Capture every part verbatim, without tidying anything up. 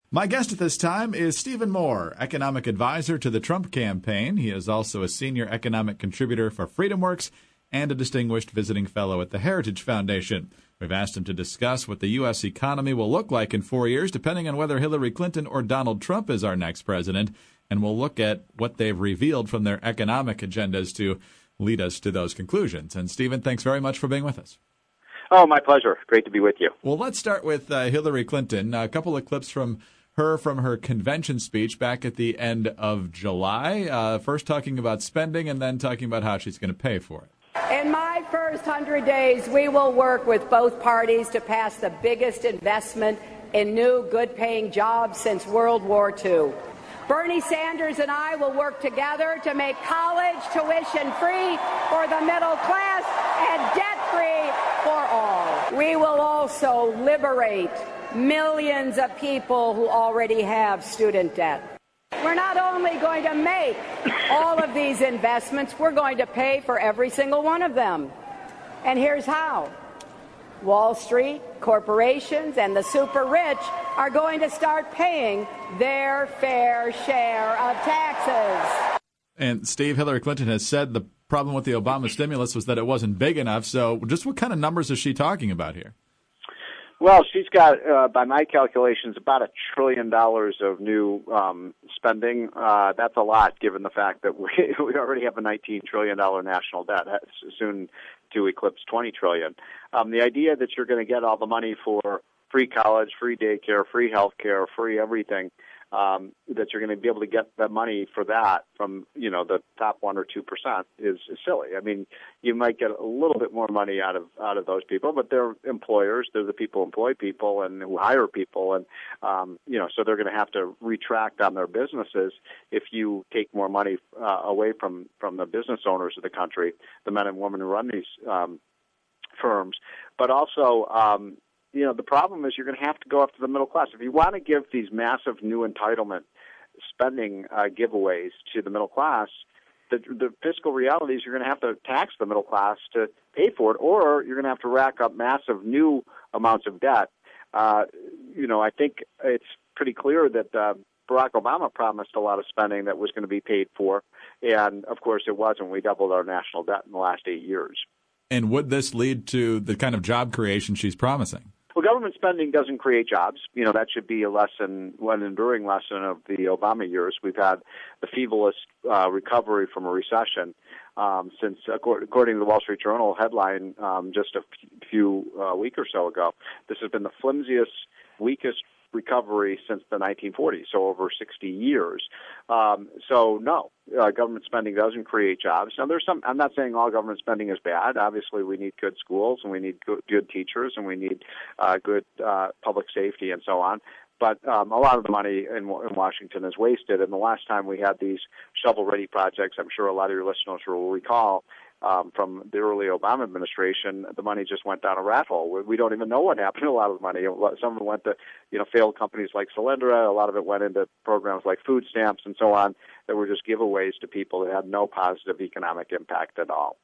My guest at this time is Stephen Moore, economic advisor to the Trump campaign. He is also a senior economic contributor for FreedomWorks and a distinguished visiting fellow at the Heritage Foundation. We've asked him to discuss what the U S economy will look like in four years, depending on whether Hillary Clinton or Donald Trump is our next president. And we'll look at what they've revealed from their economic agendas to lead us to those conclusions. And Stephen, thanks very much for being with us. Oh, my pleasure. Great to be with you. Well, let's start with uh, Hillary Clinton. A couple of clips from her from her convention speech back at the end of July, uh, first talking about spending and then talking about how she's going to pay for it. In my first hundred days, we will work with both parties to pass the biggest investment in new, good-paying jobs since World War Two. Bernie Sanders and I will work together to make college tuition free for the middle class and debt-free for all. We will also liberate millions of people who already have student debt. We're not only going to make all of these investments, we're going to pay for every single one of them. And here's how. Wall Street, corporations, and the super rich are going to start paying their fair share of taxes. And Steve, Hillary Clinton has said the problem with the Obama stimulus was that it wasn't big enough. So just what kind of numbers is she talking about here? Well, she's got, uh, by my calculations, about a trillion dollars of new um, spending. Uh, that's a lot, given the fact that we, we already have a nineteen trillion dollars national debt, that's soon to eclipse twenty trillion dollars. Um, the idea that you're going to get all the money for free college, free daycare, free health care, free everything, um, that you're going to be able to get that money for that from, you know, the top one or two percent is, is silly. I mean, you might get a little bit more money out of out of those people, but they're employers. They're the people who employ people and who hire people, and um, you know, so they're going to have to retract on their businesses if you take more money uh, away from from the business owners of the country, the men and women who run these um, firms. But also, um, you know, the problem is you're going to have to go after the middle class. If you want to give these massive new entitlement spending uh, giveaways to the middle class, the, the fiscal reality is you're going to have to tax the middle class to pay for it, or you're going to have to rack up massive new amounts of debt. Uh, you know, I think it's pretty clear that uh, Barack Obama promised a lot of spending that was going to be paid for, and, of course, it wasn't. We doubled our national debt in the last eight years. And would this lead to the kind of job creation she's promising? Well, government spending doesn't create jobs. You know, that should be a lesson, one enduring lesson of the Obama years. We've had the feeblest uh, recovery from a recession um, since, according to the Wall Street Journal headline um, just a few uh, week or so ago, this has been the flimsiest, weakest recovery since the nineteen forties, so over sixty years. Um, so no, uh, government spending doesn't create jobs. Now, there's some. I'm not saying all government spending is bad. Obviously, we need good schools and we need good, good teachers and we need uh, good uh, public safety and so on. But um, a lot of the money in, in Washington is wasted. And the last time we had these shovel-ready projects, I'm sure a lot of your listeners will recall, Um, from the early Obama administration, the money just went down a rat hole. We, we don't even know what happened to a lot of the money. Some of it went to, you know, failed companies like Solyndra. A lot of it went into programs like food stamps and so on that were just giveaways to people that had no positive economic impact at all.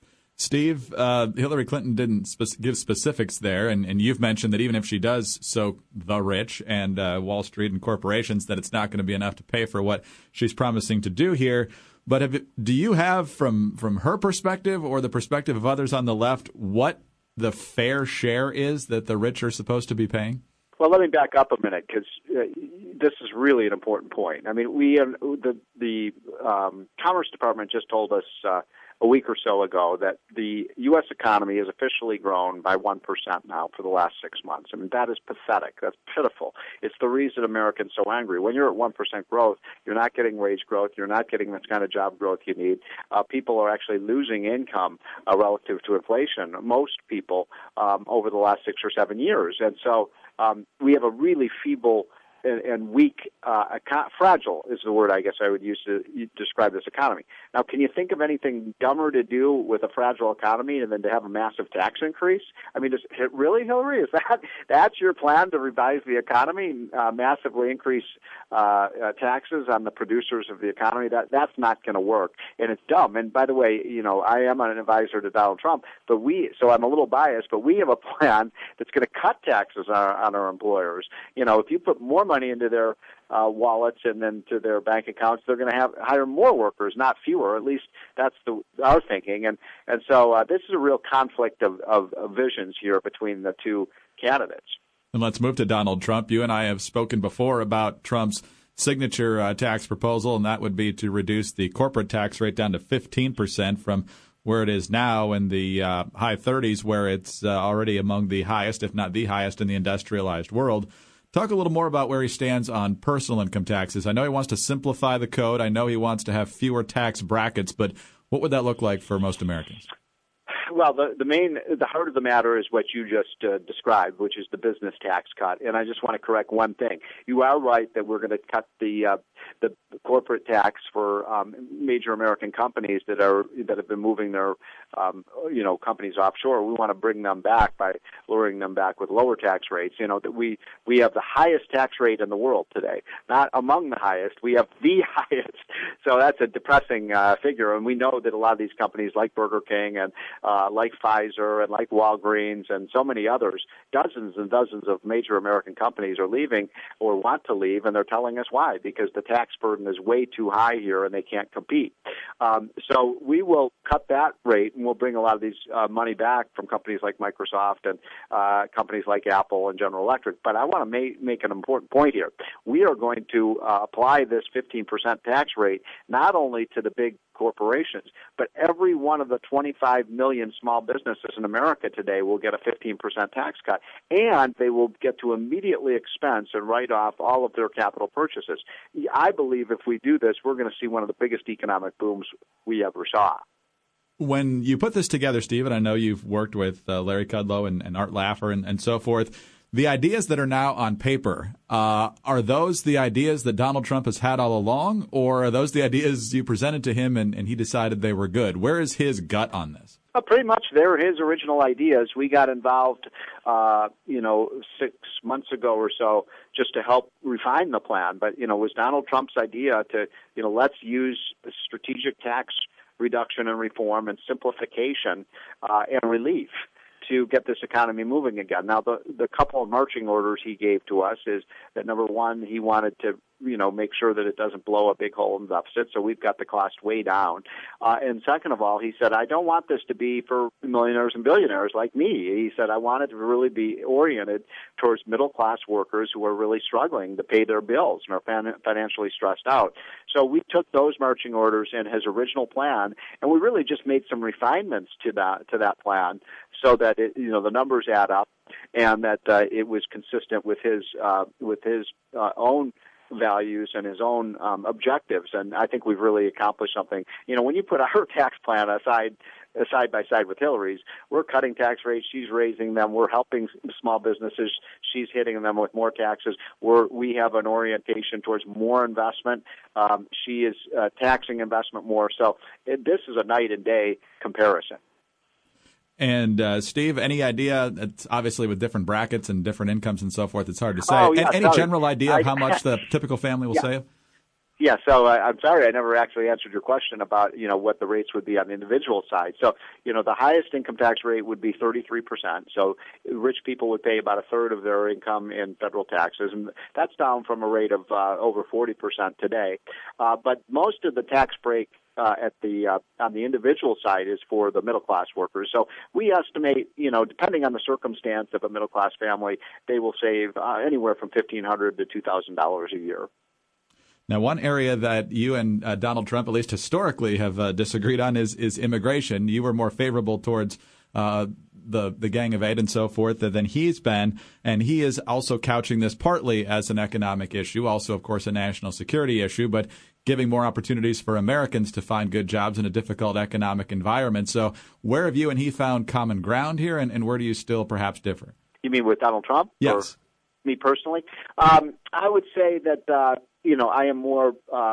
Steve, uh, Hillary Clinton didn't spe- give specifics there, and, and you've mentioned that even if she does soak the rich and uh, Wall Street and corporations, that it's not going to be enough to pay for what she's promising to do here. But have it, do you have, from, from her perspective or the perspective of others on the left, what the fair share is that the rich are supposed to be paying? Well, let me back up a minute because uh, this is really an important point. I mean, we uh, the the um, Commerce Department just told us uh, a week or so ago that the U S economy has officially grown by one percent now for the last six months. I mean, that is pathetic. That's pitiful. It's the reason Americans are so angry. When you're at one percent growth, you're not getting wage growth. You're not getting the kind of job growth you need. Uh, people are actually losing income uh, relative to inflation, most people, um, over the last six or seven years. And so um, we have a really feeble and, and weak, uh, fragile is the word I guess I would use to describe this economy. Now, can you think of anything dumber to do with a fragile economy than to have a massive tax increase? I mean, is it really, Hillary? Is that that's your plan to revise the economy, uh, massively increase uh, uh, taxes on the producers of the economy? That that's not going to work, and it's dumb. And by the way, you know, I am an advisor to Donald Trump, but we so I'm a little biased, but we have a plan that's going to cut taxes on our, on our employers. You know, if you put more money into their uh, wallets and then to their bank accounts, they're going to have hire more workers, not fewer. At least that's the our thinking. And and so uh, this is a real conflict of, of, of visions here between the two candidates. And let's move to Donald Trump. You and I have spoken before about Trump's signature uh, tax proposal, and that would be to reduce the corporate tax rate down to fifteen percent from where it is now in the uh, high thirties, where it's uh, already among the highest, if not the highest, in the industrialized world. Talk a little more about where he stands on personal income taxes. I know he wants to simplify the code. I know he wants to have fewer tax brackets, but what would that look like for most Americans? Well, the, the main, the heart of the matter is what you just uh, described, which is the business tax cut. And I just want to correct one thing. You are right that we're going to cut the uh, the corporate tax for um, major American companies that are that have been moving their um, you know companies offshore. We want to bring them back by luring them back with lower tax rates. You know that we we have the highest tax rate in the world today, not among the highest. We have the highest. So that's a depressing uh, figure, and we know that a lot of these companies, like Burger King and uh, like Pfizer and like Walgreens and so many others, dozens and dozens of major American companies are leaving or want to leave, and they're telling us why, because the tax burden is way too high here and they can't compete. Um, so we will cut that rate, and we'll bring a lot of these uh, money back from companies like Microsoft and uh, companies like Apple and General Electric. But I want to make, make an important point here. We are going to uh, apply this fifteen percent tax rate not only to the big corporations, but every one of the twenty-five million small businesses in America today will get a fifteen percent tax cut, and they will get to immediately expense and write off all of their capital purchases. I believe if we do this, we're going to see one of the biggest economic booms we ever saw. When you put this together, Steve, and I know you've worked with uh, Larry Kudlow and, and Art Laffer and, and so forth, the ideas that are now on paper, uh, are those the ideas that Donald Trump has had all along, or are those the ideas you presented to him and, and he decided they were good? Where is his gut on this? Well, pretty much they're his original ideas. We got involved, uh, you know, six months ago or so just to help refine the plan. But, you know, it was Donald Trump's idea to, you know, let's use the strategic tax reduction and reform and simplification uh, and relief to get this economy moving again. Now, the the couple of marching orders he gave to us is that, number one, he wanted to, you know, make sure that it doesn't blow a big hole in the deficit, so we've got the cost way down. Uh, and second of all, he said, I don't want this to be for millionaires and billionaires like me. He said, I want it to really be oriented towards middle-class workers who are really struggling to pay their bills and are fan- financially stressed out. So we took those marching orders in his original plan, and we really just made some refinements to that to that plan so that it, you know, the numbers add up and that uh, it was consistent with his uh, with his uh, own values and his own um, objectives, and I think we've really accomplished something. You know, when you put our tax plan aside, uh, side by side with Hillary's, we're cutting tax rates, she's raising them, we're helping small businesses, she's hitting them with more taxes. We're, we have an orientation towards more investment. Um, she is uh, taxing investment more. So it, this is a night and day comparison. And, uh, Steve, any idea, it's obviously with different brackets and different incomes and so forth, it's hard to say. Oh, yeah, any sorry. general idea I, of how much the typical family will yeah. save? Yeah, so uh, I'm sorry I never actually answered your question about, you know, what the rates would be on the individual side. So, you know, the highest income tax rate would be thirty-three percent. So rich people would pay about a third of their income in federal taxes, and that's down from a rate of uh, over forty percent today. Uh, but most of the tax break Uh, at the uh, on the individual side is for the middle class workers. So we estimate, you know, depending on the circumstance of a middle class family, they will save uh, anywhere from fifteen hundred to two thousand dollars a year. Now, one area that you and uh, Donald Trump, at least historically, have uh, disagreed on is is immigration. You were more favorable towards uh, the the Gang of Eight and so forth than he's been, and he is also couching this partly as an economic issue, also, of course, a national security issue, but giving more opportunities for Americans to find good jobs in a difficult economic environment. So where have you and he found common ground here, and, and where do you still perhaps differ? You mean with Donald Trump? Yes. Or me personally? Um, I would say that, uh, you know, I am more um,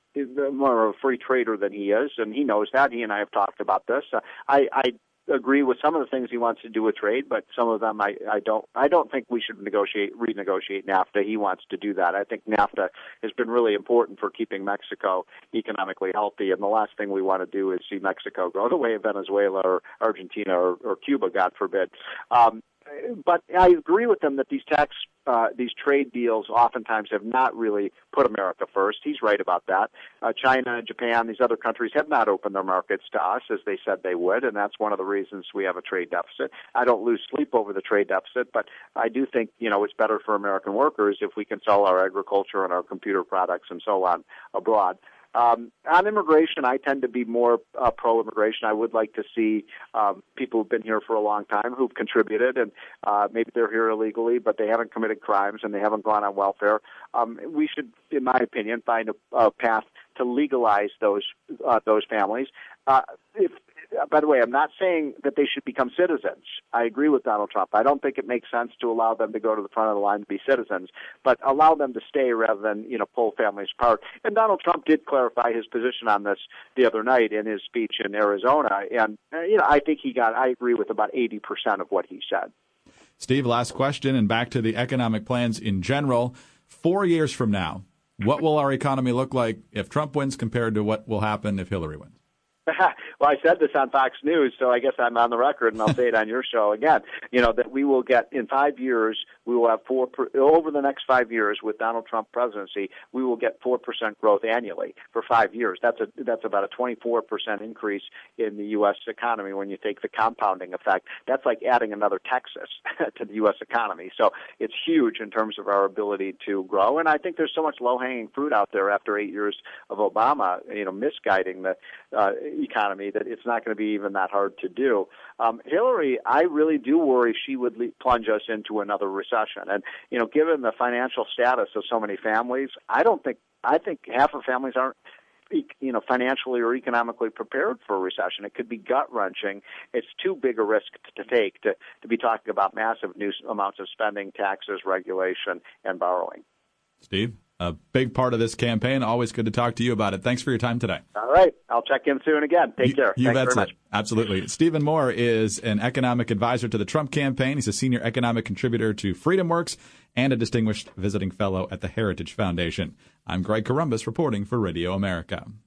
more of a free trader than he is, and he knows that. He and I have talked about this. Uh, I, I agree with some of the things he wants to do with trade, but some of them I, I don't. I don't think we should negotiate, renegotiate NAFTA. He wants to do that. I think NAFTA has been really important for keeping Mexico economically healthy, and the last thing we want to do is see Mexico go the way of Venezuela or Argentina or, or Cuba, God forbid. Um, But I agree with him that these tax, uh, these trade deals oftentimes have not really put America first. He's right about that. Uh, China, Japan, these other countries have not opened their markets to us as they said they would, and that's one of the reasons we have a trade deficit. I don't lose sleep over the trade deficit, but I do think, you know, it's better for American workers if we can sell our agriculture and our computer products and so on abroad. Um, on immigration, I tend to be more uh, pro-immigration. I would like to see um, people who've been here for a long time who've contributed, and uh, maybe they're here illegally, but they haven't committed crimes and they haven't gone on welfare. Um, we should, in my opinion, find a, a path to legalize those uh, those families. Uh, if By the way, I'm not saying that they should become citizens. I agree with Donald Trump. I don't think it makes sense to allow them to go to the front of the line to be citizens, but allow them to stay rather than, you know, pull families apart. And Donald Trump did clarify his position on this the other night in his speech in Arizona. And, uh, you know, I think he got, I agree with about eighty percent of what he said. Steve, last question, and back to the economic plans in general. Four years from now, what will our economy look like if Trump wins compared to what will happen if Hillary wins? Well, I said this on Fox News, so I guess I'm on the record, and I'll say it on your show again. You know, that we will get, in five years, we will have four, per, over the next five years with Donald Trump presidency, we will get four percent growth annually for five years. That's a, that's about a twenty-four percent increase in the U S economy when you take the compounding effect. That's like adding another Texas to the U S economy. So it's huge in terms of our ability to grow. And I think there's so much low-hanging fruit out there after eight years of Obama, you know, misguiding the uh, economy, that it's not going to be even that hard to do. Um, Hillary, I really do worry she would le- plunge us into another recession. And, you know, given the financial status of so many families, I don't think, I think half of families aren't, you know, financially or economically prepared for a recession. It could be gut-wrenching. It's too big a risk to take to, to be talking about massive new amounts of spending, taxes, regulation, and borrowing. Steve, a big part of this campaign. Always good to talk to you about it. Thanks for your time today. All right. I'll check in soon again. Take you, care. You Thanks bet very much. It. Absolutely. Stephen Moore is an economic advisor to the Trump campaign. He's a senior economic contributor to FreedomWorks and a distinguished visiting fellow at the Heritage Foundation. I'm Greg Corombos reporting for Radio America.